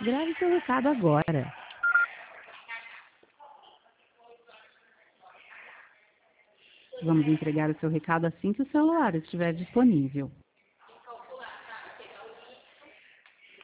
Grave seu recado agora. Vamos entregar o seu recado assim que o celular estiver disponível.